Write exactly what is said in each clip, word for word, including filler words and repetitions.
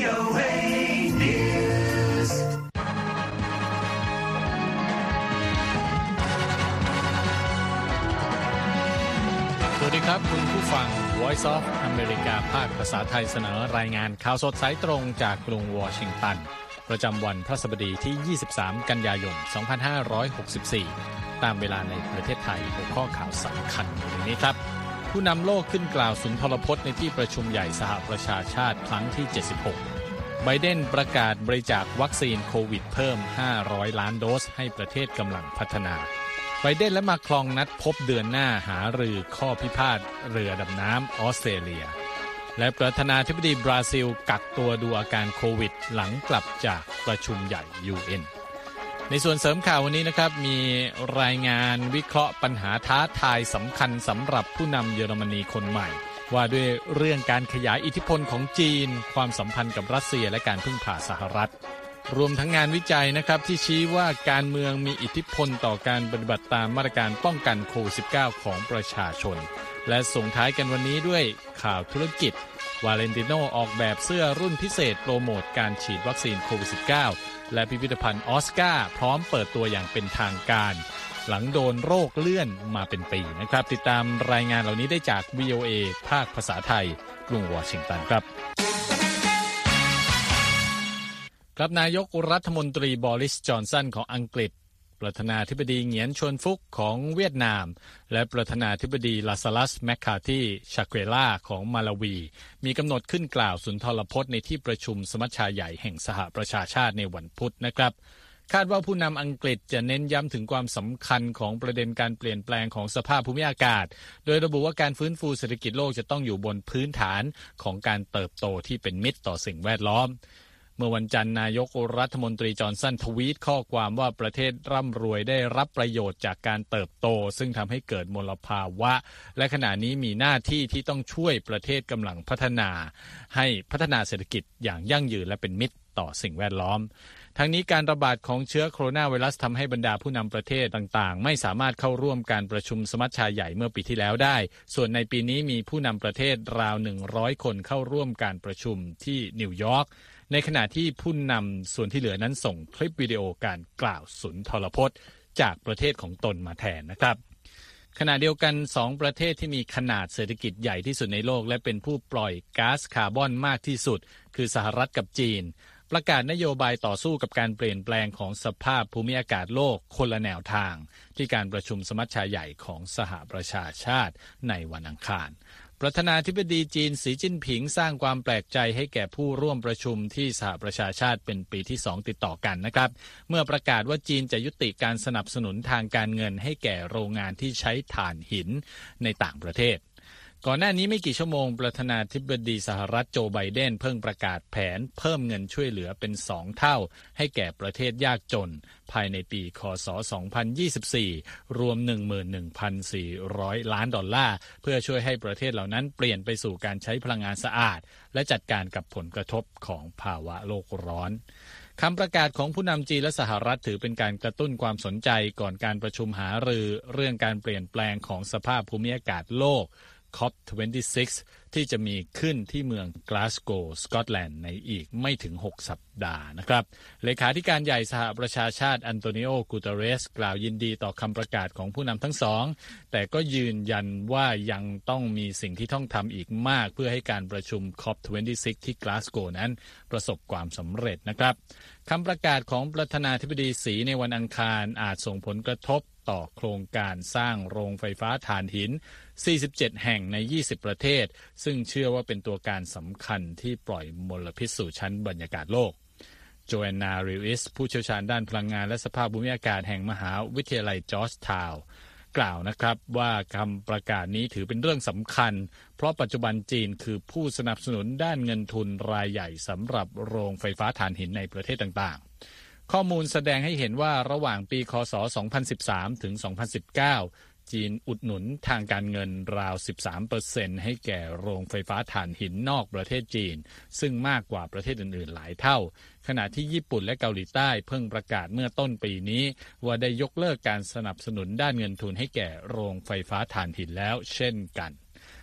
โอ เอ News สวัสดีครับคุณผู้ฟัง Voice of America ภาคภาษาไทยเสนอรายงานข่าวสดสายตรงจากกรุงวอชิงตันประจำวันพฤหัสบดีที่ยี่สิบสามกันยายนสองพันห้าร้อยหกสิบสี่ตามเวลาในประเทศไทยหัวข้อข่าวสำคัญในวันนี้ครับผู้นำโลกขึ้นกล่าวสุนทรพจน์ในที่ประชุมใหญ่สหประชาชาติครั้งที่เจ็ดสิบหกไบเดนประกาศบริจาควัคซีนโควิดเพิ่มห้าร้อยล้านโดสให้ประเทศกำลังพัฒนาไบเดนและมาครองนัดพบเดือนหน้าหารือข้อพิพาทเรือดำน้ำออสเตรเลียและประธานาธิบดีบราซิลกักตัวดูอาการโควิดหลังกลับจากประชุมใหญ่ ยู เอ็น ในส่วนเสริมข่าววันนี้นะครับมีรายงานวิเคราะห์ปัญหาท้าทายสำคัญสำหรับผู้นำเยอรมนีคนใหม่ว่าด้วยเรื่องการขยายอิทธิพลของจีนความสัมพันธ์กับรัสเซียและการพึ่งพาสหรัฐรวมทั้งงานวิจัยนะครับที่ชี้ว่าการเมืองมีอิทธิพลต่อการปฏิบัติตามมาตรการป้องกันโควิด สิบเก้า ของประชาชนและส่งท้ายกันวันนี้ด้วยข่าวธุรกิจวาเลนติโนออกแบบเสื้อรุ่นพิเศษโปรโมทการฉีดวัคซีนโควิด สิบเก้า และพิพิธภัณฑ์ออสการ์พร้อมเปิดตัวอย่างเป็นทางการหลังโดนโรคเลื่อนมาเป็นปีนะครับติดตามรายงานเหล่านี้ได้จาก วี โอ เอ ภาคภาษาไทยกรุงวอชิงตันครับครับนายกรัฐมนตรีบอริส จอนสันของอังกฤษประธานาธิบดีเหงียนชวนฟุกของเวียดนามและประธานาธิบดีลาซารัสแมคคาธีชาเกวล่าของมาลาวีมีกำหนดขึ้นกล่าวสุนทรพจน์ในที่ประชุมสมัชชาใหญ่แห่งสหประชาชาติในวันพุธนะครับคาดว่าผู้นำอังกฤษจะเน้นย้ำถึงความสำคัญของประเด็นการเปลี่ยนแปลงของสภาพภูมิอากาศโดยระบุว่าการฟื้นฟูเศรษฐกิจโลกจะต้องอยู่บนพื้นฐานของการเติบโตที่เป็นมิตรต่อสิ่งแวดล้อมเมื่อวันจันทร์นายกรัฐมนตรีจอห์นสันทวีตข้อความว่าประเทศร่ำรวยได้รับประโยชน์จากการเติบโตซึ่งทำให้เกิดมลภาวะและขณะนี้มีหน้าที่ที่ต้องช่วยประเทศกำลังพัฒนาให้พัฒนาเศรษฐกิจอย่างยั่งยืนและเป็นมิตรต่อสิ่งแวดล้อมทั้งนี้การระบาดของเชื้อโคโรนาไวรัสทำให้บรรดาผู้นำประเทศต่างๆไม่สามารถเข้าร่วมการประชุมสมัชชาใหญ่เมื่อปีที่แล้วได้ส่วนในปีนี้มีผู้นำประเทศราวหนึ่งร้อยคนเข้าร่วมการประชุมที่นิวยอร์กในขณะที่ผู้นำส่วนที่เหลือนั้นส่งคลิปวิดีโอการกล่าวสุนทรพจน์จากประเทศของตนมาแทนนะครับขณะเดียวกันสองประเทศที่มีขนาดเศรษฐกิจใหญ่ที่สุดในโลกและเป็นผู้ปล่อยก๊าซคาร์บอนมากที่สุดคือสหรัฐกับจีนประกาศนโยบายต่อสู้กับการเปลี่ยนแปลงของสภาพภูมิอากาศโลกคนละแนวทางที่การประชุมสมัชชาใหญ่ของสหประชาชาติในวันอังคารประธานาธิบดีจีนสีจิ้นผิงสร้างความแปลกใจให้แก่ผู้ร่วมประชุมที่สหประชาชาติเป็นปีที่สองติดต่อกันนะครับเมื่อประกาศว่าจีนจะยุติการสนับสนุนทางการเงินให้แก่โรงงานที่ใช้ถ่านหินในต่างประเทศก่อนหน้านี้ไม่กี่ชั่วโมงประธานาธิบดีสหรัฐโจไบเดนเพิ่งประกาศแผนเพิ่มเงินช่วยเหลือเป็นสองเท่าให้แก่ประเทศยากจนภายในปีค.ศ. สองพันยี่สิบสี่รวม หนึ่งหมื่นหนึ่งพันสี่ร้อย ล้านดอลลาร์เพื่อช่วยให้ประเทศเหล่านั้นเปลี่ยนไปสู่การใช้พลังงานสะอาดและจัดการกับผลกระทบของภาวะโลกร้อนคำประกาศของผู้นำจีนและสหรัฐถือเป็นการกระตุ้นความสนใจก่อนการประชุมหารือเรื่องการเปลี่ยนแปลงของสภาพภูมิอากาศโลกคอป ยี่สิบหก ที่จะมีขึ้นที่เมืองกลาสโกว์สกอตแลนด์ในอีกไม่ถึงหกสัปดาห์นะครับเลขาธิการใหญ่สหประชาชาติอันโตนิโอ กูเตเรสกล่าวยินดีต่อคำประกาศของผู้นำทั้งสองแต่ก็ยืนยันว่ายังต้องมีสิ่งที่ต้องทำอีกมากเพื่อให้การประชุม คอป ยี่สิบหก ที่กลาสโกว์นั้นประสบความสำเร็จนะครับคำประกาศของประธานาธิบดีสีในวันอังคารอาจส่งผลกระทบต่อโครงการสร้างโรงไฟฟ้าถ่านหินสี่สิบเจ็ดแห่งในยี่สิบประเทศซึ่งเชื่อว่าเป็นตัวการสำคัญที่ปล่อยมลพิษสู่ชั้นบรรยากาศโลกโจแอนนา ริวิสผู้เชี่ยวชาญด้านพลังงานและสภาพภูมิอากาศแห่งมหาวิทยาลัยจอร์จทาวน์กล่าวนะครับว่าคำประกาศนี้ถือเป็นเรื่องสำคัญเพราะปัจจุบันจีนคือผู้สนับสนุนด้านเงินทุนรายใหญ่สำหรับโรงไฟฟ้าถ่านหินในประเทศต่างๆข้อมูลแสดงให้เห็นว่าระหว่างปีค.ศ. สองพันสิบสามถึงสองพันสิบเก้าจีนอุดหนุนทางการเงินราว สิบสามเปอร์เซ็นต์ ให้แก่โรงไฟฟ้าถ่านหินนอกประเทศจีนซึ่งมากกว่าประเทศอื่นๆหลายเท่าขณะที่ญี่ปุ่นและเกาหลีใต้เพิ่งประกาศเมื่อต้นปีนี้ว่าได้ยกเลิกการสนับสนุนด้านเงินทุนให้แก่โรงไฟฟ้าถ่านหินแล้วเช่นกัน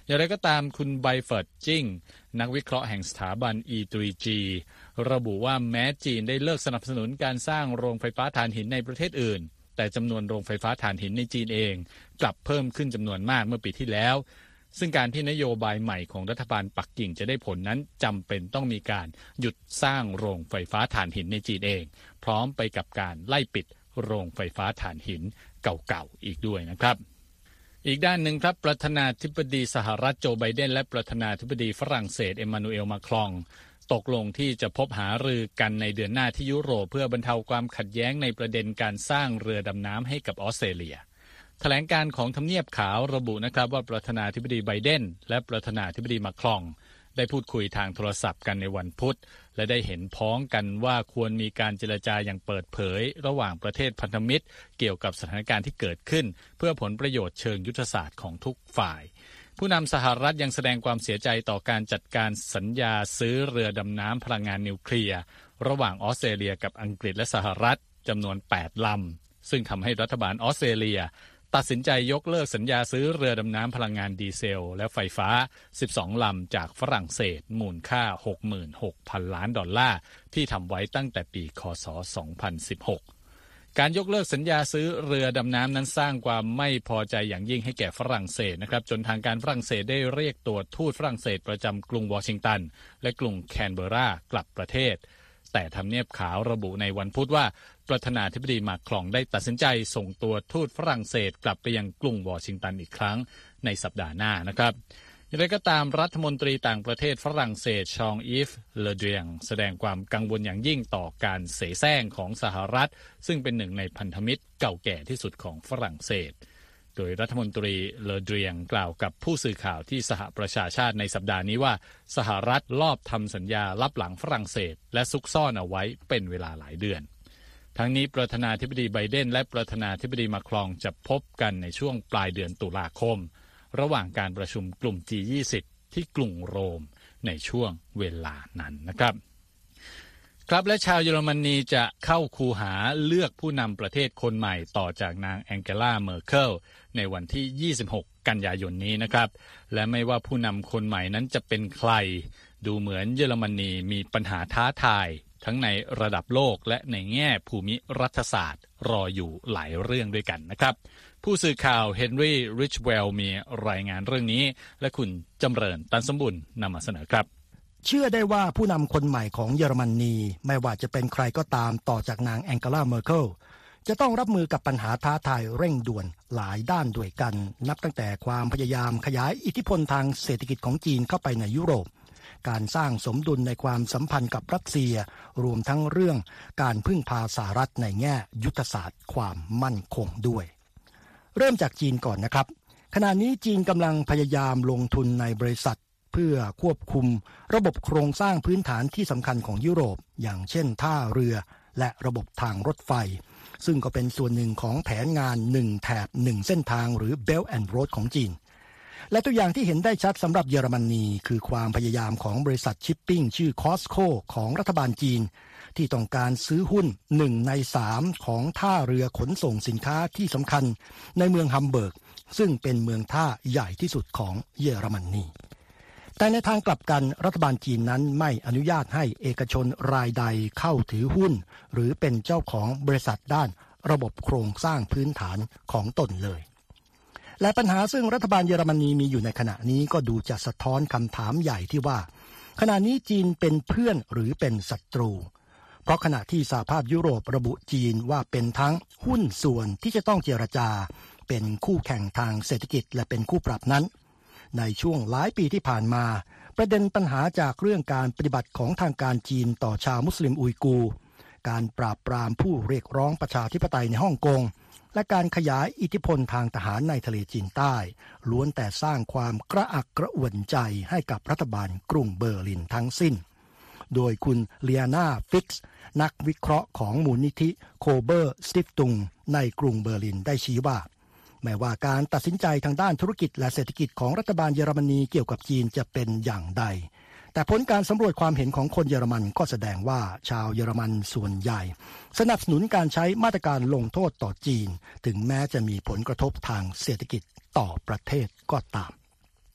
อย่างไรก็ตามคุณไบเฟิร์ดจิ้งนักวิเคราะห์แห่งสถาบัน อี ทรี จี ระบุว่าแม้จีนได้เลิกสนับสนุนการสร้างโรงไฟฟ้าถ่านหินในประเทศอื่นแต่จำนวนโรงไฟฟ้าถ่านหินในจีนเองกลับเพิ่มขึ้นจำนวนมากเมื่อปีที่แล้วซึ่งการที่นโยบายใหม่ของรัฐบาลปักกิ่งจะได้ผลนั้นจำเป็นต้องมีการหยุดสร้างโรงไฟฟ้าถ่านหินในจีนเองพร้อมไปกับการไล่ปิดโรงไฟฟ้าถ่านหินเก่าๆอีกด้วยนะครับอีกด้านหนึ่งครับประธานาธิบดีสหรัฐโจไบเดนและประธานาธิบดีฝรั่งเศสเอ็มมานูเอลมาครองตกลงที่จะพบหารือกันในเดือนหน้าที่ยุโรปเพื่อบรรเทาความขัดแย้งในประเด็นการสร้างเรือดำน้ำให้กับออสเตรเลียแถลงการของทำเนียบขาวระบุนะครับว่าประธานาธิบดีไบเดนและประธานาธิบดีมาครองได้พูดคุยทางโทรศัพท์กันในวันพุธและได้เห็นพ้องกันว่าควรมีการเจรจาอย่างเปิดเผยระหว่างประเทศพันธมิตรเกี่ยวกับสถานการณ์ที่เกิดขึ้นเพื่อผลประโยชน์เชิงยุทธศาสตร์ของทุกฝ่ายผู้นำสหรัฐยังแสดงความเสียใจต่อการจัดการสัญญาซื้อเรือดำน้ำพลังงานนิวเคลียร์ระหว่างออสเตรเลียกับอังกฤษและสหรัฐจำนวนแปดลำซึ่งทำให้รัฐบาลออสเตรเลียตัดสินใจยกเลิกสัญญาซื้อเรือดำน้ำพลังงานดีเซลและไฟฟ้าสิบสองลำจากฝรั่งเศสมูลค่า หกหมื่นหกพัน ล้านดอลลาร์ที่ทำไว้ตั้งแต่ปีค.ศ. สองพันสิบหกการยกเลิกสัญญาซื้อเรือดำน้ำนั้นสร้างความไม่พอใจอย่างยิ่งให้แก่ฝรั่งเศสนะครับจนทางการฝรั่งเศสได้เรียกตัวทูตฝรั่งเศสประจำกรุงวอชิงตันและกรุงแคนเบอร์รากลับประเทศแต่ทำเนียบขาวระบุในวันพุธว่าประธานาธิบดีมาครองได้ตัดสินใจส่งตัวทูตฝรั่งเศสกลับไปยังกรุงวอชิงตันอีกครั้งในสัปดาห์หน้านะครับอย่างไรก็ตามรัฐมนตรีต่างประเทศฝรั่งเศสชองอีฟเลเดรียงแสดงความกังวลอย่างยิ่งต่อการเสแสร้งของสหรัฐซึ่งเป็นหนึ่งในพันธมิตรเก่าแก่ที่สุดของฝรั่งเศสโดยรัฐมนตรีเลเดรียงกล่าวกับผู้สื่อข่าวที่สหประชาชาติในสัปดาห์นี้ว่าสหรัฐลอบทำสัญญาลับหลังฝรั่งเศสและซุกซ่อนเอาไว้เป็นเวลาหลายเดือนทั้งนี้ประธานาธิบดีไบเดนและประธานาธิบดีมาครองจะพบกันในช่วงปลายเดือนตุลาคมระหว่างการประชุมกลุ่ม จี ยี่สิบ ที่กรุงโรมในช่วงเวลานั้นนะครับครับและชาวเยอรมนีจะเข้าคูหาเลือกผู้นำประเทศคนใหม่ต่อจากนางแองเกลาเมอร์เคิลในวันที่ยี่สิบหกกันยายนนี้นะครับและไม่ว่าผู้นำคนใหม่นั้นจะเป็นใครดูเหมือนเยอรมนีมีปัญหาท้าทายทั้งในระดับโลกและในแง่ภูมิรัฐศาสตร์รออยู่หลายเรื่องด้วยกันนะครับผู้สื่อข่าวเฮนรี่ริชเวลล์มีรายงานเรื่องนี้และคุณจำเริญตันสมบุญนำมาเสนอครับเชื่อได้ว่าผู้นำคนใหม่ของเยอรมนีไม่ว่าจะเป็นใครก็ตามต่อจากนางแองเกลาเมอร์เคิลจะต้องรับมือกับปัญหาท้าทายเร่งด่วนหลายด้านด้วยกันนับตั้งแต่ความพยายามขยายอิทธิพลทางเศรษฐกิจของจีนเข้าไปในยุโรปการสร้างสมดุลในความสัมพันธ์กับรัสเซียรวมทั้งเรื่องการพึ่งพาสหรัฐในแง่ยุทธศาสตร์ความมั่นคงด้วยเริ่มจากจีนก่อนนะครับขณะนี้จีนกำลังพยายามลงทุนในบริษัทเพื่อควบคุมระบบโครงสร้างพื้นฐานที่สำคัญของยุโรปอย่างเช่นท่าเรือและระบบทางรถไฟซึ่งก็เป็นส่วนหนึ่งของแผนงานหนึ่งแถบหนึ่งเส้นทางหรือ Belt and Road ของจีนและตัวอย่างที่เห็นได้ชัดสำหรับเยอรมนีคือความพยายามของบริษัทชิปปิ้งชื่อ Costco ของรัฐบาลจีนที่ต้องการซื้อหุ้นหนึ่งในสามของท่าเรือขนส่งสินค้าที่สำคัญในเมืองฮัมเบิร์กซึ่งเป็นเมืองท่าใหญ่ที่สุดของเยอรมนีแต่ในทางกลับกันรัฐบาลจีนนั้นไม่อนุญาตให้เอกชนรายใดเข้าถือหุ้นหรือเป็นเจ้าของบริษัทด้านระบบโครงสร้างพื้นฐานของตนเลยและปัญหาซึ่งรัฐบาลเยอรมนีมีอยู่ในขณะนี้ก็ดูจะสะท้อนคำถามใหญ่ที่ว่าขณะนี้จีนเป็นเพื่อนหรือเป็นศัตรูเพราะขณะที่สหภาพยุโรประบุจีนว่าเป็นทั้งหุ้นส่วนที่จะต้องเจรจาเป็นคู่แข่งทางเศรษฐกิจและเป็นคู่ปรับนั้นในช่วงหลายปีที่ผ่านมาประเด็นปัญหาจากเรื่องการปฏิบัติของทางการจีนต่อชาวมุสลิมอุยกูร์การปราบปรามผู้เรียกร้องประชาธิปไตยในฮ่องกงและการขยายอิทธิพลทางทหารในทะเลจีนใต้ล้วนแต่สร้างความกระอักกระอ่วนใจให้กับรัฐบาลกรุงเบอร์ลินทั้งสิ้นโดยคุณเลียนาฟิกซ์นักวิเคราะห์ของมูลนิธิโคเบอร์สติฟตุงในกรุงเบอร์ลินได้ชี้ว่าแม้ว่าการตัดสินใจทางด้านธุรกิจและเศรษฐกิจของรัฐบาลเยอรมนีเกี่ยวกับจีนจะเป็นอย่างใดแต่ผลการสำรวจความเห็นของคนเยอรมันก็แสดงว่าชาวเยอรมันส่วนใหญ่สนับสนุนการใช้มาตรการลงโทษต่อจีนถึงแม้จะมีผลกระทบทางเศรษฐกิจต่อประเทศก็ตาม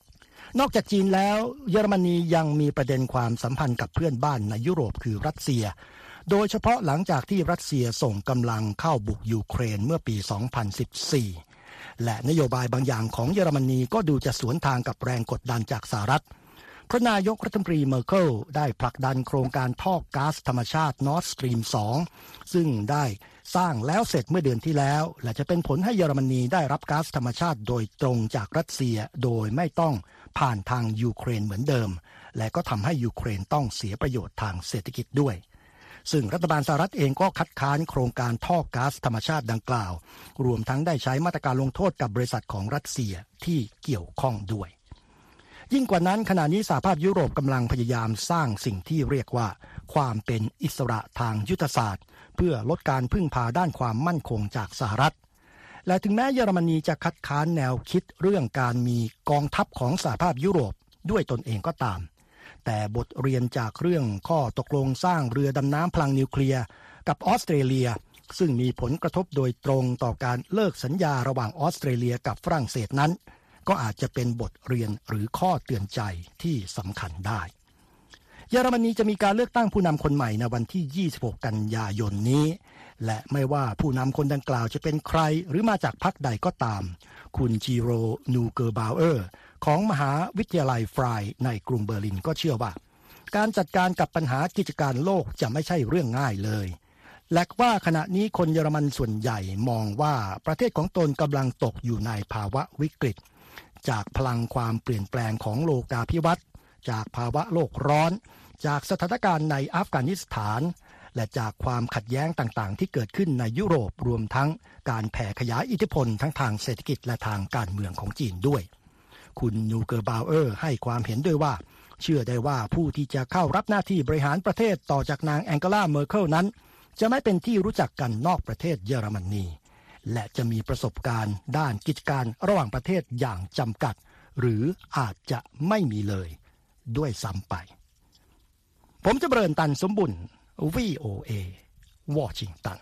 นอกจากจีนแล้วเยอรมนียังมีประเด็นความสัมพันธ์กับเพื่อนบ้านในยุโรปคือรัสเซียโดยเฉพาะหลังจากที่รัสเซียส่งกำลังเข้าบุกยูเครนเมื่อปี สองพันสิบสี่ และนโยบายบางอย่างของเยอรมนีก็ดูจะสวนทางกับแรงกดดันจากสหรัฐเพราะนายกรัฐมนตรีเมอร์เคิลได้ผลักดันโครงการท่อก๊าซธรรมชาติ Nord Stream สอง ซึ่งได้สร้างแล้วเสร็จเมื่อเดือนที่แล้วและจะเป็นผลให้เยอรมนีได้รับก๊าซธรรมชาติโดยตรงจากรัสเซียโดยไม่ต้องผ่านทางยูเครนเหมือนเดิมและก็ทำให้ยูเครนต้องเสียประโยชน์ทางเศรษฐกิจด้วยซึ่งรัฐบาลสหรัฐเองก็คัดค้านโครงการท่อก๊าซธรรมชาติดังกล่าวรวมทั้งได้ใช้มาตรการลงโทษกับบริษัทของรัสเซียที่เกี่ยวข้องด้วยยิ่งกว่านั้นขณะนี้สหภาพยุโรปกำลังพยายามสร้างสิ่งที่เรียกว่าความเป็นอิสระทางยุทธศาสตร์เพื่อลดการพึ่งพาด้านความมั่นคงจากสหรัฐและถึงแม้เยอรมนีจะคัดค้านแนวคิดเรื่องการมีกองทัพของสหภาพยุโรปด้วยตนเองก็ตามแต่บทเรียนจากเรื่องข้อตกลงสร้างเรือดำน้ำพลังนิวเคลียร์กับออสเตรเลียซึ่งมีผลกระทบโดยตรงต่อการเลิกสัญญาระหว่างออสเตรเลียกับฝรั่งเศสนั้นก็อาจจะเป็นบทเรียนหรือข้อเตือนใจที่สำคัญได้เยอรมนีจะมีการเลือกตั้งผู้นำคนใหม่ในวันที่ยี่สิบหกกันยายนนี้และไม่ว่าผู้นำคนดังกล่าวจะเป็นใครหรือมาจากพรรคใดก็ตามคุณจีโรนูเกอร์บาวเออร์ของมหาวิทยาลัยฟรายในกรุงเบอร์ลินก็เชื่อว่าการจัดการกับปัญหากิจการโลกจะไม่ใช่เรื่องง่ายเลยและว่าขณะนี้คนเยอรมันส่วนใหญ่มองว่าประเทศของตนกำลังตกอยู่ในภาวะวิกฤตจากพลังความเปลี่ยนแปลงของโลกาภิวัตน์จากภาวะโลกร้อนจากสถานการณ์ในอัฟกานิสถานและจากความขัดแย้งต่างๆที่เกิดขึ้นในยุโรปรวมทั้งการแผ่ขยายอิทธิพลทั้งทางเศรษฐกิจและทางการเมืองของจีนด้วยคุณนูเกอร์บาวเออร์ให้ความเห็นด้วยว่าเชื่อได้ว่าผู้ที่จะเข้ารับหน้าที่บริหารประเทศต่อจากนางแองเกลาเมอร์เคิลนั้นจะไม่เป็นที่รู้จักกันนอกประเทศเยอรมนีและจะมีประสบการณ์ด้านกิจการระหว่างประเทศอย่างจำกัดหรืออาจจะไม่มีเลยด้วยซ้ำไปผมจะเบริญตันสมบุญ วี โอ เอ วอชิงตัน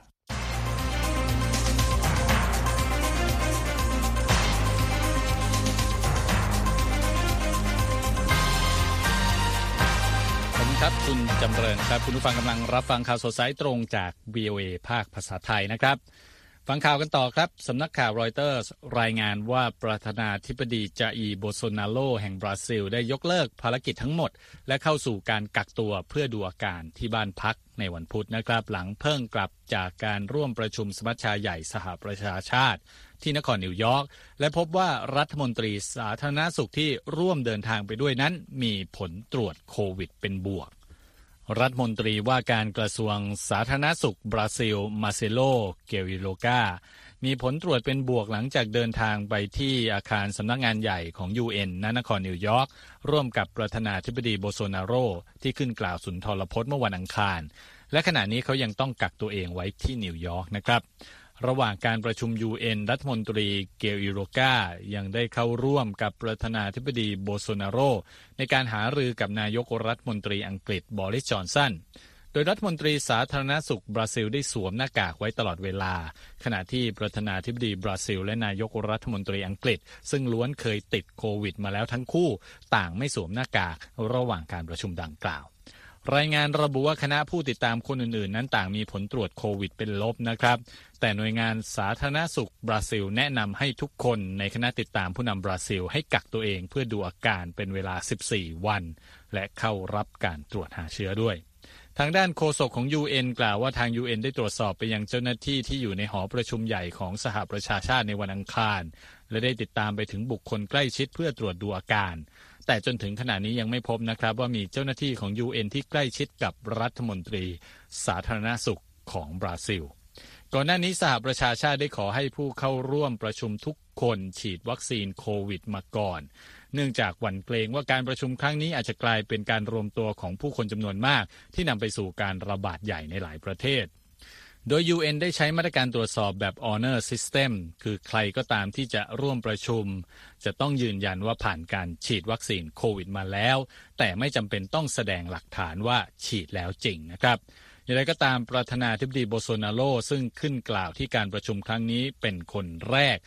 ครับคุณจำเริญครับคุณผู้ฟังกำลังรับฟังข่าวสดสายตรงจาก วี โอ เอ ภาคภาษาไทยนะครับฟังข่าวกันต่อครับสำนักข่าวรอยเตอร์สรายงานว่าประธานาธิบดีจาอีร์โบโซนาโรแห่งบราซิลได้ยกเลิกภารกิจทั้งหมดและเข้าสู่การกักตัวเพื่อดูอาการที่บ้านพักในวันพุธนะครับหลังเพิ่งกลับจากการร่วมประชุมสมัชชาใหญ่สหประชาชาติที่นครนิวยอร์กและพบว่ารัฐมนตรีสาธารณสุขที่ร่วมเดินทางไปด้วยนั้นมีผลตรวจโควิดเป็นบวกรัฐมนตรีว่าการกระทรวงสาธารณสุขบราซิลมาเซโลเกวิโลกามีผลตรวจเป็นบวกหลังจากเดินทางไปที่อาคารสำนักงานใหญ่ของ ยู เอ็น ณ นครนิวยอร์กร่วมกับประธานาธิบดีโบโซนาโรที่ขึ้นกล่าวสุนทรพจน์เมื่อวันอังคารและขณะนี้เขายังต้องกักตัวเองไว้ที่นิวยอร์กนะครับระหว่างการประชุม ยู เอ็น รัฐมนตรีเกวิโลกายังได้เข้าร่วมกับประธานาธิบดีโบโซนาโรในการหารือกับนายกรัฐมนตรีอังกฤษบอริส จอนสันโดยรัฐมนตรีสาธารณสุขบราซิลได้สวมหน้ากากไว้ตลอดเวลาขณะที่ประธานาธิบดีบราซิลและนายกรัฐมนตรีอังกฤษซึ่งล้วนเคยติดโควิดมาแล้วทั้งคู่ต่างไม่สวมหน้ากากระหว่างการประชุมดังกล่าวรายงานระบุว่าคณะผู้ติดตามคนอื่นๆนั้นต่างมีผลตรวจโควิดเป็นลบนะครับแต่หน่วยงานสาธารณสุขบราซิลแนะนำให้ทุกคนในคณะติดตามผู้นำบราซิลให้กักตัวเองเพื่อดูอาการเป็นเวลาสิบสี่วันและเข้ารับการตรวจหาเชื้อด้วยทางด้านโฆษกของ ยู เอ็น กล่าวว่าทาง ยู เอ็น ได้ตรวจสอบไปยังเจ้าหน้าที่ที่อยู่ในหอประชุมใหญ่ของสหประชาชาติในวันอังคารและได้ติดตามไปถึงบุคคลใกล้ชิดเพื่อตรวจดูอาการแต่จนถึงขณะนี้ยังไม่พบนะครับว่ามีเจ้าหน้าที่ของ ยู เอ็น ที่ใกล้ชิดกับรัฐมนตรีสาธารณสุขของบราซิลก่อนหน้านี้สหประชาชาติได้ขอให้ผู้เข้าร่วมประชุมทุกคนฉีดวัคซีนโควิดมาก่อนเนื่องจากหวั่นเกรงว่าการประชุมครั้งนี้อาจจะกลายเป็นการรวมตัวของผู้คนจำนวนมากที่นำไปสู่การระบาดใหญ่ในหลายประเทศโดย ยู เอ็น ได้ใช้มาตรการตรวจสอบแบบ Honor System คือใครก็ตามที่จะร่วมประชุมจะต้องยืนยันว่าผ่านการฉีดวัคซีนโควิดมาแล้วแต่ไม่จำเป็นต้องแสดงหลักฐานว่าฉีดแล้วจริงนะครับอย่างไรก็ตามประธานาธิบดีโบโซนาโรซึ่งขึ้นกล่าวที่การประชุมครั้งนี้เป็นคนแรก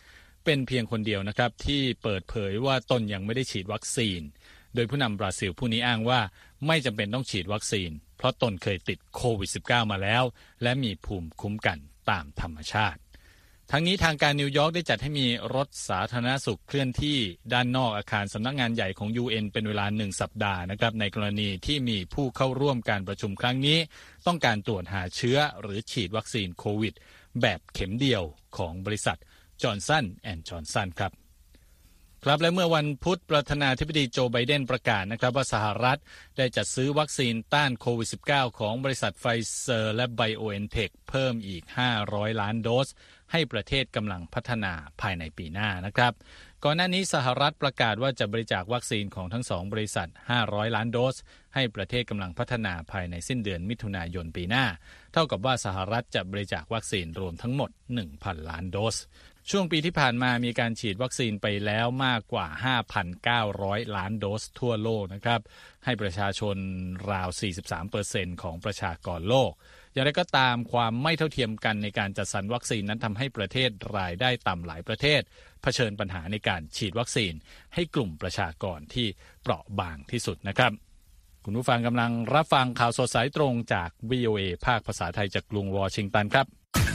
เป็นเพียงคนเดียวนะครับที่เปิดเผยว่าตนยังไม่ได้ฉีดวัคซีนโดยผู้นำบราซิลผู้นี้อ้างว่าไม่จำเป็นต้องฉีดวัคซีนเพราะตนเคยติดโควิด สิบเก้า มาแล้วและมีภูมิคุ้มกันตามธรรมชาติทั้งนี้ทางการนิวยอร์กได้จัดให้มีรถสาธารณสุขเคลื่อนที่ด้านนอกอาคารสำนักงานใหญ่ของ ยู เอ็น เป็นเวลาหนึ่งสัปดาห์นะครับในกรณีที่มีผู้เข้าร่วมการประชุมครั้งนี้ต้องการตรวจหาเชื้อหรือฉีดวัคซีนโควิดแบบเข็มเดียวของบริษัทจอห์นสันแอนด์จอห์นสันครับครับและเมื่อวันพุธประธานาธิบดีโจไบเดนประกาศนะครับว่าสหรัฐได้จัดซื้อวัคซีนต้านโควิด สิบเก้า ของบริษัทไฟเซอร์และไบโอเอ็นเทคเพิ่มอีกห้าร้อยล้านโดสให้ประเทศกำลังพัฒนาภายในปีหน้านะครับก่อนหน้านี้สหรัฐประกาศว่าจะบริจาควัคซีนของทั้งสองบริษัทห้าร้อยล้านโดสให้ประเทศกำลังพัฒนาภายในสิ้นเดือนมิถุนายนปีหน้าเท่ากับว่าสหรัฐจะบริจาควัคซีนรวมทั้งหมด หนึ่งพัน ล้านโดสช่วงปีที่ผ่านมามีการฉีดวัคซีนไปแล้วมากกว่า ห้าพันเก้าร้อย ล้านโดสทั่วโลกนะครับให้ประชาชนราว สี่สิบสามเปอร์เซ็นต์ ของประชากรโลกอย่างไรก็ตามความไม่เท่าเทียมกันในการจัดสรรวัคซีนนั้นทำให้ประเทศรายได้ต่ำหลายประเทศเผชิญปัญหาในการฉีดวัคซีนให้กลุ่มประชากรที่เปราะบางที่สุดนะครับคุณผู้ฟังกำลังรับฟังข่าวสดสายตรงจาก วี โอ เอ ภาคภาษาไทยจากกรุงวอชิงตันครับ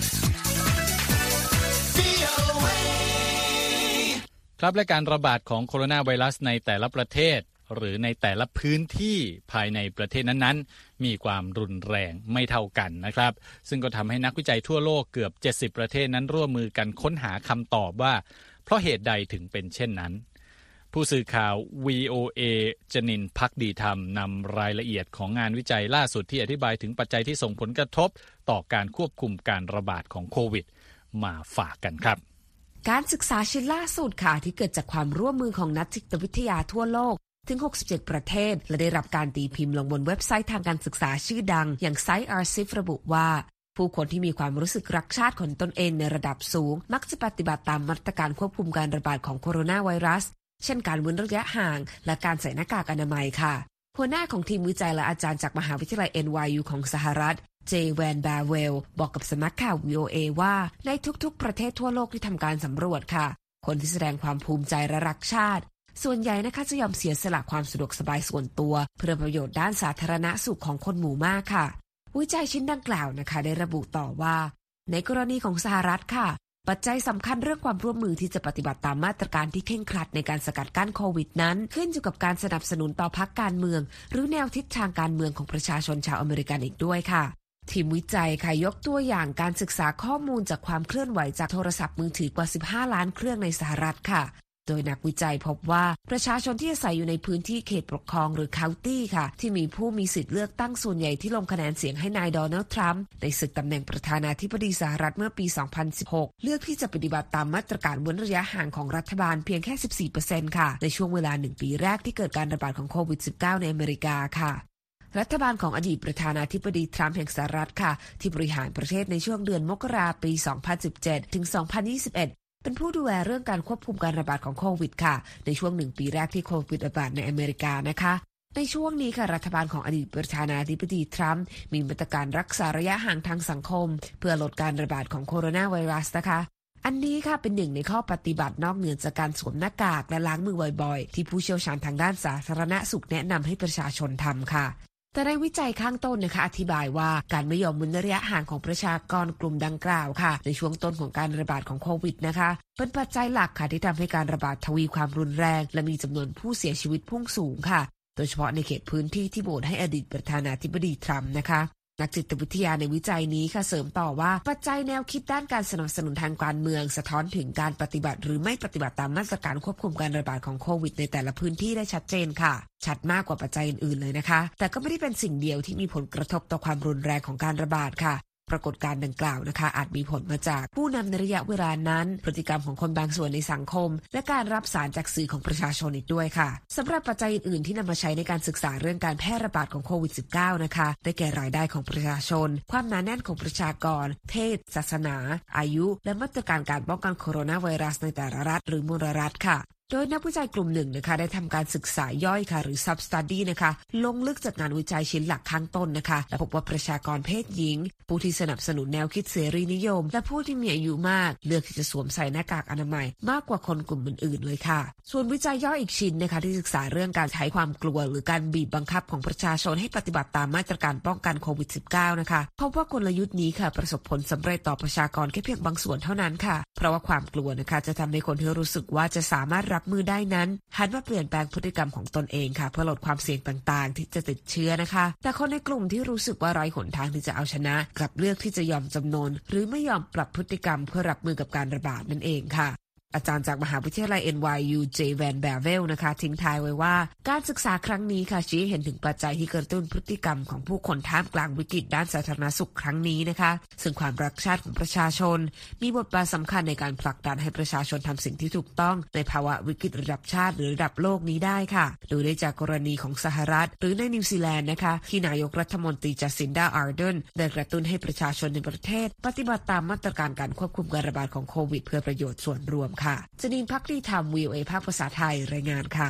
ครับและการระบาดของโคโรนาไวรัสในแต่ละประเทศหรือในแต่ละพื้นที่ภายในประเทศนั้นๆมีความรุนแรงไม่เท่ากันนะครับซึ่งก็ทำให้นักวิจัยทั่วโลกเกือบเจ็ดสิบประเทศนั้นร่วมมือกันค้นหาคำตอบว่าเพราะเหตุใดถึงเป็นเช่นนั้นผู้สื่อข่าว วี โอ เอ จนินทร์ ภักดีธรรมนำรายละเอียดของงานวิจัยล่าสุดที่อธิบายถึงปัจจัยที่ส่งผลกระทบต่อการควบคุมการระบาดของโควิดมาฝากกันครับการศึกษาชิ้นล่าสุดค่ะที่เกิดจากความร่วมมือของนักจิตวิทยาทั่วโลกถึงหกสิบเจ็ดประเทศและได้รับการตีพิมพ์ลงบนเว็บไซต์ทางการศึกษาชื่อดังอย่างไซต์ อาร์ ซี ไอ เอฟ ระบุว่าผู้คนที่มีความรู้สึกรักชาติของตนเองในระดับสูงมักจะปฏิบัติตามมาตรการควบคุมการระบาดของโคโรนาไวรัสเช่นการเว้นระยะห่างและการใส่หน้ากากอนามัยค่ะหัวหน้าของทีมวิจัยและอาจารย์จากมหาวิทยาลัย เอ็น วาย ยู ของสหรัฐเจแวนแบร์เวลบอกกับสำนักข่าว วี โอ เอ ว่าในทุกๆประเทศทั่วโลกที่ทำการสำรวจค่ะคนที่แสดงความภูมิใจและรักชาติส่วนใหญ่นะคะจะยอมเสียสละความสะดวกสบายส่วนตัวเพื่อประโยชน์ด้านสาธารณสุขของคนหมู่มากค่ะวิจัยชิ้นดังกล่าวนะคะได้ระบุต่อว่าในกรณีของสหรัฐค่ะปัจจัยสำคัญเรื่องความร่วมมือที่จะปฏิบัติตามมาตรการที่เคร่งครัดในการสกัดกั้นโควิดนั้นขึ้นอยู่กับการสนับสนุนต่อพรรคการเมืองหรือแนวทิศทางการเมืองของประชาชนชาวอเมริกันอีกด้วยค่ะทีมวิจัยค่ะยกตัวอย่างการศึกษาข้อมูลจากความเคลื่อนไหวจากโทรศัพท์มือถือกว่าสิบห้าล้านเครื่องในสหรัฐค่ะโดยนักวิจัยพบว่าประชาชนที่อาศัยอยู่ในพื้นที่เขตปกครองหรือเคาน์ตี้ค่ะที่มีผู้มีสิทธิ์เลือกตั้งส่วนใหญ่ที่ลงคะแนนเสียงให้นายโดนัลด์ทรัมป์ในศึกตำแหน่งประธานาธิบดีสหรัฐเมื่อปีสองพันสิบหกเลือกที่จะปฏิบัติตามมาตรการเว้นระยะห่างของรัฐบาลเพียงแค่ สิบสี่เปอร์เซ็นต์ ค่ะในช่วงเวลาหนึ่งปีแรกที่เกิดการระบาดของโควิด สิบเก้า ในอเมริกาค่ะรัฐบาลของอดีตประธานาธิบดีทรัมป์แห่งสหรัฐค่ะที่บริหารประเทศในช่วงเดือนมกราคมปีสองพันสิบเจ็ดถึงสองพันยี่สิบเอ็ดเป็นผู้ดูแลเรื่องการควบคุมการระบาดของโควิดค่ะในช่วงหนึ่งปีแรกที่โควิดระบาดในอเมริกานะคะในช่วงนี้ค่ะรัฐบาลของอดีตประธานาธิบดีทรัมป์มีมาตรการรักษาระยะห่างทางสังคมเพื่อลดการระบาดของโคโรนาไวรัสนะคะอันนี้ค่ะเป็นหนึ่งในข้อปฏิบัตินอกเหนือจากการสวมหน้ากากและล้างมือบ่อยๆที่ผู้เชี่ยวชาญทางด้านสาธารณสุขแนะนำให้ประชาชนทำค่ะแต่ในวิจัยข้างต้นนะคะอธิบายว่าการไม่ยอมเว้นระยะห่างของประชากรกลุ่มดังกล่าวค่ะในช่วงต้นของการระบาดของโควิดนะคะเป็นปัจจัยหลักค่ะที่ทำให้การระบาดทวีความรุนแรงและมีจำนวนผู้เสียชีวิตพุ่งสูงค่ะโดยเฉพาะในเขตพื้นที่ที่โหวตให้อดีตประธานาธิบดีทรัมป์นะคะนักจิตวิทยาในวิจัยนี้ค่ะเสริมต่อว่าปัจจัยแนวคิดด้านการสนับสนุนทางการเมืองสะท้อนถึงการปฏิบัติหรือไม่ปฏิบัติตามมาตรการควบคุมการระบาดของโควิดในแต่ละพื้นที่ได้ชัดเจนค่ะชัดมากกว่าปัจจัยอื่นๆเลยนะคะแต่ก็ไม่ได้เป็นสิ่งเดียวที่มีผลกระทบต่อความรุนแรงของการระบาดค่ะปรากฏการณ์ดังกล่าวนะคะอาจมีผลมาจากผู้นำในระยะเวลานั้นพฤติกรรมของคนบางส่วนในสังคมและการรับสารจากสื่อของประชาชนอีกด้วยค่ะสำหรับปัจจัยอื่นๆที่นำมาใช้ในการศึกษาเรื่องการแพร่ระบาดของโควิด สิบเก้า นะคะได้แก่รายได้ของประชาชนความหนาแน่นของประชากรเพศศาสนาอายุและมาตรการการป้องกันโคโรนาไวรัสในแต่ละรัฐหรือมลรัฐค่ะโดยนักวิจัยกลุ่มหนึ่งนะคะได้ทำการศึกษาย่อยค่ะหรือ sub study นะคะลงลึกจากงานวิจัยชิ้นหลักข้างต้นนะคะและพบว่าประชากรเพศหญิงผู้ที่สนับสนุนแนวคิดเสรีนิยมและผู้ที่มีอายุมากเลือกที่จะสวมใส่หน้ากากอนามัยมากกว่าคนกลุ่มอื่นๆเลยค่ะส่วนวิจัยย่อยอีกชิ้นนะคะที่ศึกษาเรื่องการใช้ความกลัวหรือการบีบบังคับของประชาชนให้ปฏิบัติตามมาตรการป้องกันโควิด สิบเก้า นะคะพบว่ากลยุทธ์นี้ค่ะประสบผลสำเร็จต่อประชากรแค่เพียงบางส่วนเท่านั้นค่ะเพราะว่าความกลัวนะคะจะทำให้คนที่รู้สึกว่าจะสามารถรับมือได้นั้นหันมาเปลี่ยนแปลงพฤติกรรมของตนเองค่ะเพื่อลดความเสี่ยงต่างๆที่จะติดเชื้อนะคะแต่คนในกลุ่มที่รู้สึกว่าไร้หนทางที่จะเอาชนะกลับเลือกที่จะยอมจำนนหรือไม่ยอมปรับพฤติกรรมเพื่อรับมือกับการระบาดนั่นเองค่ะอาจารย์จากมหาวิทยาลัย เอ็น วาย ยู เจ Van Bavel นะคะทิ้งท้ายไว้ว่าการศึกษาครั้งนี้ค่ะชี้เห็นถึงปัจจัยที่กระตุ้นพฤติกรรมของผู้คนท่ามกลางวิกฤตด้านสาธารณสุขครั้งนี้นะคะซึ่งความรักชาติของประชาชนมีบทบาทสำคัญในการผลักดันให้ประชาชนทำสิ่งที่ถูกต้องในภาวะวิกฤตระดับชาติหรือระดับโลกนี้ได้ค่ะโดยได้จากกรณีของสหรัฐหรือในนิวซีแลนด์นะคะที่นายกรัฐมนตรีจัสซินดาอาร์เดนได้กระตุ้นให้ประชาชนในประเทศปฏิบัติตามมาตรการการควบคุมการระบาดของโควิดเพื่อประโยชน์ส่วนรวมค่ะจนินพักดีธรรม วี โอ เอ ภาคภาษาไทยรายงานค่ะ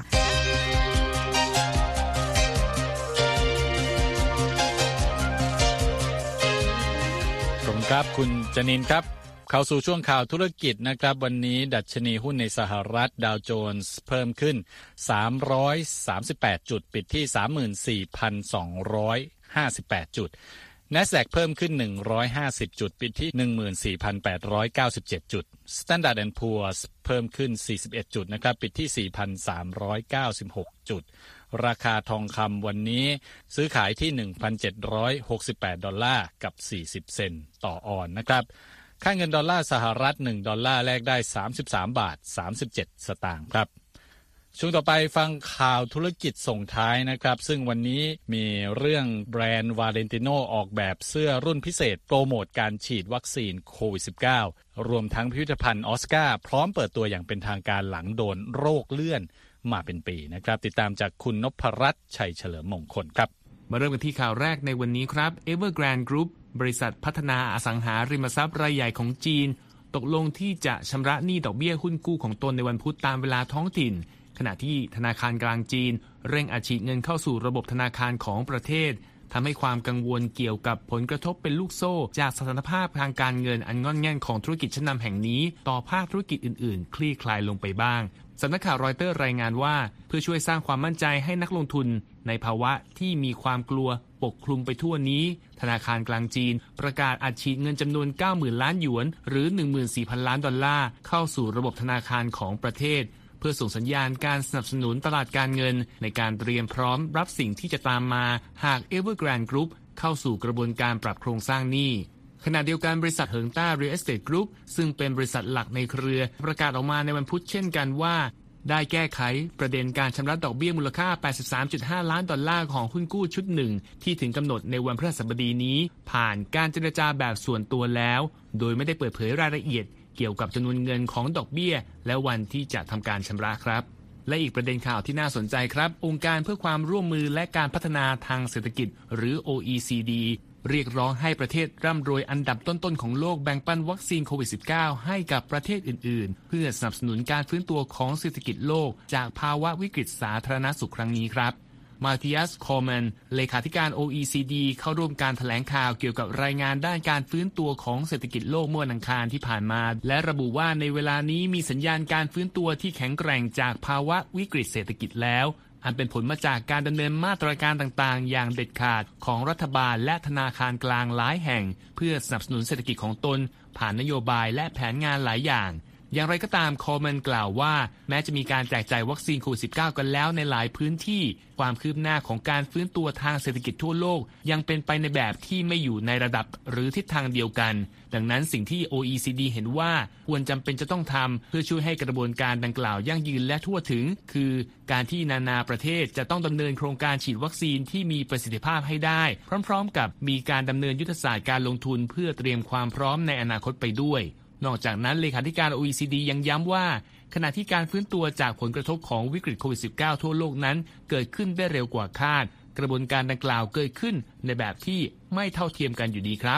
ขอบคุณครับคุณจนินครับเข้าสู่ช่วงข่าวธุรกิจนะครับวันนี้ดัชนีหุ้นในสหรัฐดาวโจนส์เพิ่มขึ้นสามร้อยสามสิบแปดจุดปิดที่ สามหมื่นสี่พันสองร้อยห้าสิบแปด จุด NASDAQ เพิ่มขึ้นหนึ่งร้อยห้าสิบจุดปิดที่ หนึ่งหมื่นสี่พันแปดร้อยเก้าสิบเจ็ด จุด Standard แอนด์ Poor's เพิ่มขึ้นสี่สิบเอ็ดจุดนะครับปิดที่ สี่พันสามร้อยเก้าสิบหก จุดราคาทองคำวันนี้ซื้อขายที่ หนึ่งพันเจ็ดร้อยหกสิบแปดดอลลาร์กับสี่สิบเซนต์ต่อออนนะครับค่าเงินดอลลาร์สหรัฐหนึ่งดอลลาร์แลกได้สามสิบสามบาทสามสิบเจ็ดสตางค์ครับช่วงต่อไปฟังข่าวธุรกิจส่งท้ายนะครับซึ่งวันนี้มีเรื่องแบรนด์วาเลนติโนออกแบบเสื้อรุ่นพิเศษโปรโมทการฉีดวัคซีนโควิด สิบเก้า รวมทั้งพิพิธภัณฑ์ออสการ์พร้อมเปิดตัวอย่างเป็นทางการหลังโดนโรคเลื่อนมาเป็นปีนะครับติดตามจากคุณนพรัตน์ชัยเฉลิมมงคลครับมาเริ่มกันที่ข่าวแรกในวันนี้ครับ Evergrande Group บริษัทพัฒนาอสังหาริมทรัพย์รายใหญ่ของจีนตกลงที่จะชำระหนี้ดอกเบี้ยหุ้นกู้ของตนในวันพุธตามเวลาท้องถิ่นขณะที่ธนาคารกลางจีนเร่งอัดฉีดเงินเข้าสู่ระบบธนาคารของประเทศทำให้ความกังวลเกี่ยวกับผลกระทบเป็นลูกโซ่จากสถานภาพทางการเงินอันงอนแง่นของธุรกิจชั้นนำแห่งนี้ต่อภาคธุรกิจอื่นๆคลี่คลายลงไปบ้างสำนักข่าวรอยเตอร์รายงานว่าเพื่อช่วยสร้างความมั่นใจให้นักลงทุนในภาวะที่มีความกลัวปกคลุมไปทั่วนี้ธนาคารกลางจีนประกาศอัดฉีดเงินจำนวน เก้าหมื่น ล้านหยวนหรือ หนึ่งหมื่นสี่พัน ล้านดอลลาร์เข้าสู่ระบบธนาคารของประเทศเพื่อส่งสัญญาณการสนับสนุนตลาดการเงินในการเตรียมพร้อมรับสิ่งที่จะตามมาหาก Evergrande Group เข้าสู่กระบวนการปรับโครงสร้างหนี้ขณะเดียวกันบริษัทเหิงต้า Real Estate Group ซึ่งเป็นบริษัทหลักในเครือประกาศออกมาในวันพุธเช่นกันว่าได้แก้ไขประเด็นการชำระดอกเบี้ยมูลค่า แปดสิบสามจุดห้า ล้านดอลลาร์ของหุ้นกู้ชุดหนึ่งที่ถึงกำหนดในวันพฤหัสบดีนี้ผ่านการเจรจาแบบส่วนตัวแล้วโดยไม่ได้เปิดเผยรายละเอียดเกี่ยวกับจำนวนเงินของดอกเบี้ยและวันที่จะทำการชำระครับและอีกประเด็นข่าวที่น่าสนใจครับองค์การเพื่อความร่วมมือและการพัฒนาทางเศรษฐกิจหรือ โอ อี ซี ดี เรียกร้องให้ประเทศร่ำรวยอันดับต้นๆของโลกแบ่งปันวัคซีนโควิด สิบเก้า ให้กับประเทศอื่นๆเพื่อสนับสนุนการฟื้นตัวของเศรษฐกิจโลกจากภาวะวิกฤตสาธารณสุขครั้งนี้ครับมาธิอัส คอร์แมนเลขาธิการ โอ อี ซี ดี เข้าร่วมการแถลงข่าวเกี่ยวกับรายงานด้านการฟื้นตัวของเศรษฐกิจโลกเมื่อวันอังคารที่ผ่านมาและระบุว่าในเวลานี้มีสัญญาณการฟื้นตัวที่แข็งแกร่งจากภาวะวิกฤตเศรษฐกิจแล้วอันเป็นผลมาจากการดำเนินมาตรการต่างๆอย่างเด็ดขาดของรัฐบาลและธนาคารกลางหลายแห่งเพื่อสนับสนุนเศรษฐกิจของตนผ่านนโยบายและแผนงานหลายอย่างอย่างไรก็ตามคอร์แมนกล่าวว่าแม้จะมีการแจกจ่ายวัคซีนโควิด สิบเก้า กันแล้วในหลายพื้นที่ความคืบหน้าของการฟื้นตัวทางเศรษฐกิจทั่วโลกยังเป็นไปในแบบที่ไม่อยู่ในระดับหรือทิศทางเดียวกันดังนั้นสิ่งที่ โอ อี ซี ดี เห็นว่าควรจำเป็นจะต้องทำเพื่อช่วยให้กระบวนการดังกล่าวยั่งยืนและทั่วถึงคือการที่นานาประเทศจะต้องดำเนินโครงการฉีดวัคซีนที่มีประสิทธิภาพให้ได้พร้อมๆกับมีการดำเนินยุทธศาสตร์การลงทุนเพื่อเตรียมความพร้อมในอนาคตไปด้วยนอกจากนั้นเลขาธิการ โอ อี ซี ดี ยังย้ำว่าขณะที่การฟื้นตัวจากผลกระทบของวิกฤตโควิด สิบเก้า ทั่วโลกนั้นเกิดขึ้นได้เร็วกว่าคาดกระบวนการดังกล่าวเกิดขึ้นในแบบที่ไม่เท่าเทียมกันอยู่ดีครับ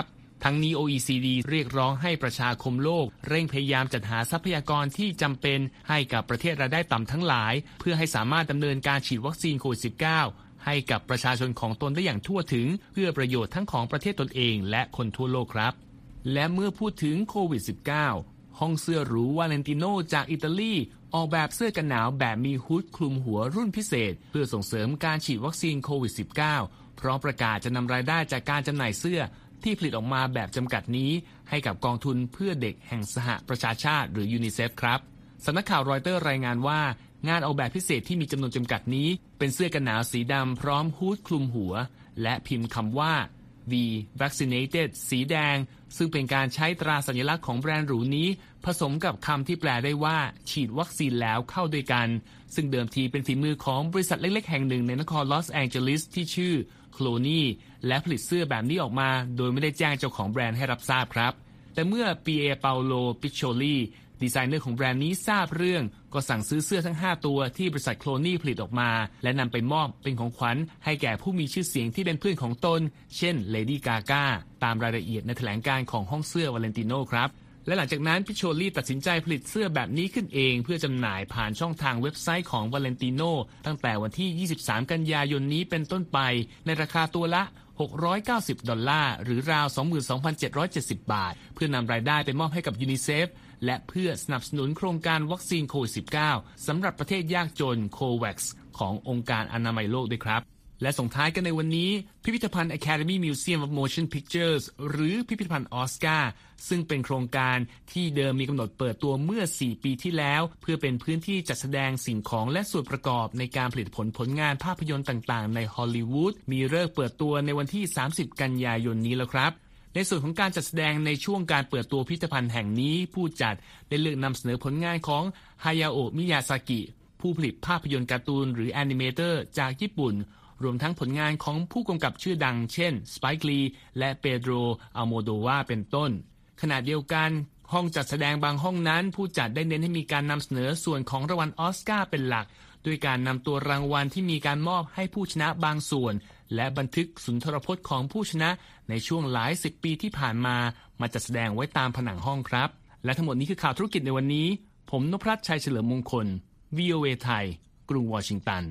ทั้งนี้ โอ อี ซี ดี เรียกร้องให้ประชาคมโลกเร่งพยายามจัดหาทรัพยากรที่จำเป็นให้กับประเทศรายได้ต่ำทั้งหลายเพื่อให้สามารถดำเนินการฉีดวัคซีนโควิด สิบเก้า ให้กับประชาชนของตนได้อย่างทั่วถึงเพื่อประโยชน์ทั้งของประเทศตนเองและคนทั่วโลกครับและเมื่อพูดถึงโควิด สิบเก้า ห้องเสื้อหรูวาเลนติโนจากอิตาลีออกแบบเสื้อกันหนาวแบบมีฮูดคลุมหัวรุ่นพิเศษเพื่อส่งเสริมการฉีดวัคซีนโควิด สิบเก้า พร้อมประกาศจะนำรายได้จากการจำหน่ายเสื้อที่ผลิตออกมาแบบจำกัดนี้ให้กับกองทุนเพื่อเด็กแห่งสหประชาชาติหรือยูนิเซฟครับสำนักข่าวรอยเตอร์รายงานว่างานออกแบบพิเศษที่มีจำนวนจำกัดนี้เป็นเสื้อกันหนาวสีดำพร้อมฮูดคลุมหัวและพิมพ์คำว่า The Vaccinated สีแดงซึ่งเป็นการใช้ตราสัญลักษณ์ของแบรนด์หรูนี้ผสมกับคำที่แปลได้ว่าฉีดวัคซีนแล้วเข้าด้วยกันซึ่งเดิมทีเป็นฝีมือของบริษัทเล็กๆแห่งหนึ่งในนครลอสแองเจลิสที่ชื่อโคลนี่และผลิตเสื้อแบบนี้ออกมาโดยไม่ได้แจ้งเจ้าของแบรนด์ให้รับทราบครับแต่เมื่อปีเอเปาโลปิโชลีดีไซเนอร์ของแบรนด์นี้ทราบเรื่องก็สั่งซื้อเสื้อทั้งห้าตัวที่บริษัทโคลนี่ผลิตออกมาและนำไปมอบเป็นของขวัญให้แก่ผู้มีชื่อเสียงที่เป็นเพื่อนของตนเช่นเลดี้กากาตามรายละเอียดในแถลงการณ์ของห้องเสื้อวาเลนติโนครับและหลังจากนั้นพิโชลี่ตัดสินใจผลิตเสื้อแบบนี้ขึ้นเองเพื่อจำหน่ายผ่านช่องทางเว็บไซต์ของวาเลนติโนตั้งแต่วันที่ยี่สิบสามกันยายนนี้เป็นต้นไปในราคาตัวละหกร้อยเก้าสิบดอลลาร์หรือราว สองหมื่นสองพันเจ็ดร้อยเจ็ดสิบ บาทเพื่อนำรายได้ไปมอบให้กับยูนิเซฟและเพื่อสนับสนุนโครงการวัคซีนโควิด สิบเก้า สำหรับประเทศยากจนโควัคซ์ขององค์การอนามัยโลกด้วยครับและส่งท้ายกันในวันนี้พิพิธภัณฑ์ Academy Museum of Motion Pictures หรือพิพิธภัณฑ์ออสการ์ซึ่งเป็นโครงการที่เดิมมีกำหนดเปิดตัวเมื่อสี่ปีที่แล้วเพื่อเป็นพื้นที่จัดแสดงสิ่งของและส่วนประกอบในการผลิตผลผลงานภาพยนตร์ต่างๆในฮอลลีวูดมีฤกษ์เปิดตัวในวันที่สามสิบกันยายนนี้แล้วครับในส่วนของการจัดแสดงในช่วงการเปิดตัวพิพิธภัณฑ์แห่งนี้ผู้จัดได้เลือกนำเสนอผลงานของฮายาโอะมิยาซากิผู้ผลิตภาพยนตร์การ์ตูนหรือแอนิเมเตอร์จากญี่ปุ่นรวมทั้งผลงานของผู้กำกับชื่อดังเช่นสไปค์ลีและเปโดรอัลโมโดวาเป็นต้นขณะเดียวกันห้องจัดแสดงบางห้องนั้นผู้จัดได้เน้นให้มีการนำเสนอส่วนของรางวัลออสการ์เป็นหลักด้วยการนำตัวรางวัลที่มีการมอบให้ผู้ชนะบางส่วนและบันทึกสุนทรพจน์ของผู้ชนะในช่วงหลายสิบปีที่ผ่านมามาจัดแสดงไว้ตามผนังห้องครับและทั้งหมดนี้คือข่าวธุรกิจในวันนี้ผมนพรัตน์ชัยเฉลิมมงคล วี โอ เอ ไทยกรุงวอชิงตัน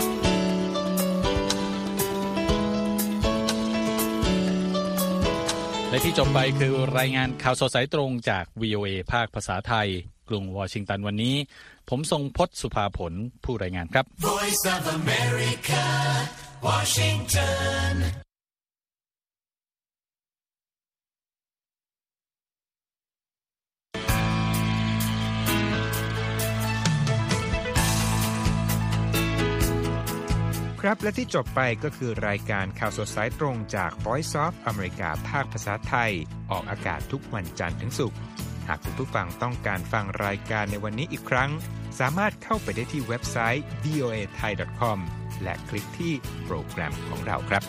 และที่จบไปคือรายงานข่าวสดสายตรงจาก วี โอ เอ ภาคภาษาไทยกรุงวอชิงตันวันนี้ผมทรงพจน์สุภาผลผู้รายงานครับ Voice of America Washington ครับและที่จบไปก็คือรายการข่าวสดสายตรงจาก Voice of America ภาคภาษาไทยออกอากาศทุกวันจันทร์ถึงศุกร์หากคุณผู้ฟังต้องการฟังรายการในวันนี้อีกครั้งสามารถเข้าไปได้ที่เว็บไซต์ วี โอ เอ ไทย ดอท คอม และคลิกที่โปรแกรมของเราครับ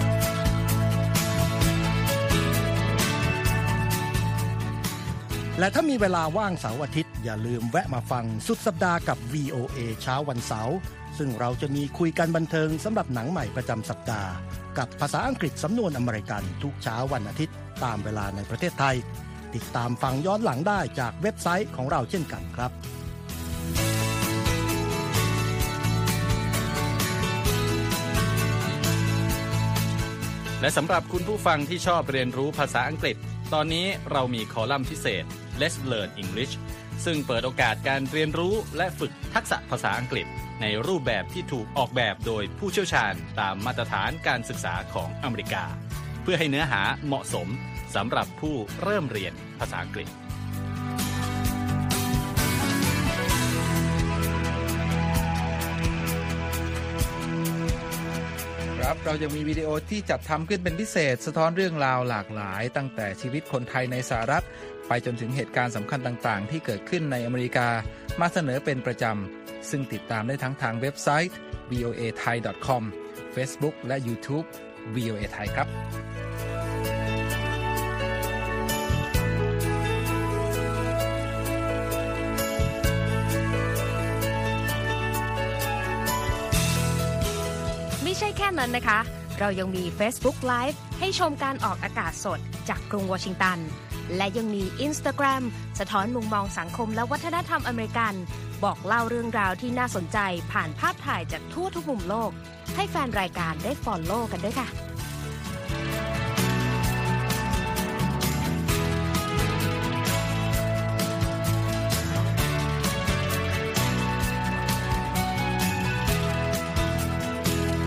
และถ้ามีเวลาว่างเสาร์อาทิตย์อย่าลืมแวะมาฟังสุดสัปดาห์กับ วี โอ เอ เช้าวันเสาร์ซึ่งเราจะมีคุยกันบันเทิงสำหรับหนังใหม่ประจำสัปดาห์กับภาษาอังกฤษสำนวนอเมริกันทุกเช้าวันอาทิตย์ตามเวลาในประเทศไทยติดตามฟังย้อนหลังได้จากเว็บไซต์ของเราเช่นกันครับและสำหรับคุณผู้ฟังที่ชอบเรียนรู้ภาษาอังกฤษตอนนี้เรามีคอลัมน์พิเศษ Let's Learn English ซึ่งเปิดโอกาสการเรียนรู้และฝึกทักษะภาษาอังกฤษในรูปแบบที่ถูกออกแบบโดยผู้เชี่ยวชาญตามมาตรฐานการศึกษาของอเมริกาเพื่อให้เนื้อหาเหมาะสมสำหรับผู้เริ่มเรียนภาษาอังกฤษครับเรายังมีวิดีโอที่จัดทำขึ้นเป็นพิเศษสะท้อนเรื่องราวหลากหลายตั้งแต่ชีวิตคนไทยในสหรัฐไปจนถึงเหตุการณ์สำคัญต่างๆที่เกิดขึ้นในอเมริกามาเสนอเป็นประจำซึ่งติดตามได้ทั้งทางเว็บไซต์ วี โอ เอ ไทย ดอท คอม Facebook และ YouTube วี โอ เอ ไทยครับไม่ใช่แค่นั้นนะคะเรายังมี Facebook Live ให้ชมการออกอากาศสดจากกรุงวอชิงตันและยังมี Instagram สะท้อนมุมมองสังคมและวัฒนธรรมอเมริกันบอกเล่าเรื่องราวที่น่าสนใจผ่านภาพถ่ายจากทั่วทุกมุมโลกให้แฟนรายการได้ฟอลโล่กันด้วยค่ะ